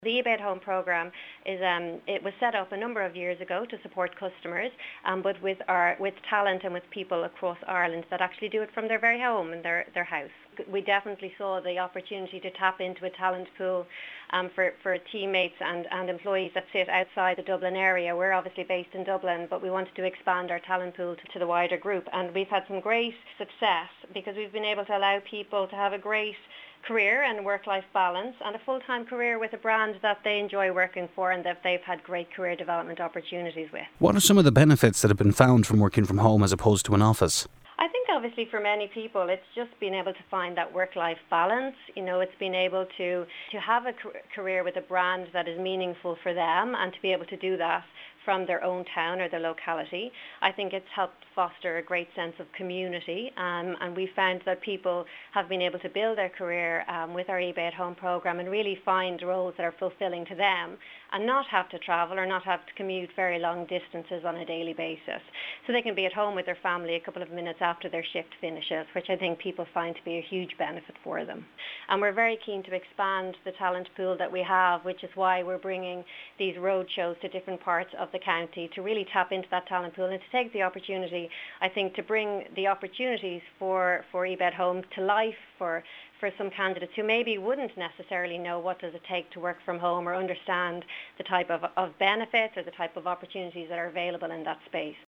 The eBay at Home programme it was set up a number of years ago to support customers, but with talent and with people across Ireland that actually do it from their very home and their house. We definitely saw the opportunity to tap into a talent pool for teammates and employees that sit outside the Dublin area. We're obviously based in Dublin, but we wanted to expand our talent pool to the wider group, and we've had some great success because we've been able to allow people to have a great career and work-life balance and a full-time career with a brand that they enjoy working for and that they've had great career development opportunities with. What are some of the benefits that have been found from working from home as opposed to an office? I think obviously for many people it's just being able to find that work-life balance. It's being able to have a career with a brand that is meaningful for them and to be able to do that from their own town or their locality. I think it's helped foster a great sense of community, and we found that people have been able to build their career with our eBay at Home programme and really find roles that are fulfilling to them and not have to travel or not have to commute very long distances on a daily basis. So they can be at home with their family a couple of minutes after their shift finishes, which I think people find to be a huge benefit for them. And we're very keen to expand the talent pool that we have, which is why we're bringing these road shows to different parts of the county to really tap into that talent pool and to take the opportunity, I think, to bring the opportunities for eBay at Home to life for some candidates who maybe wouldn't necessarily know what does it take to work from home or understand the type of benefits or the type of opportunities that are available in that space.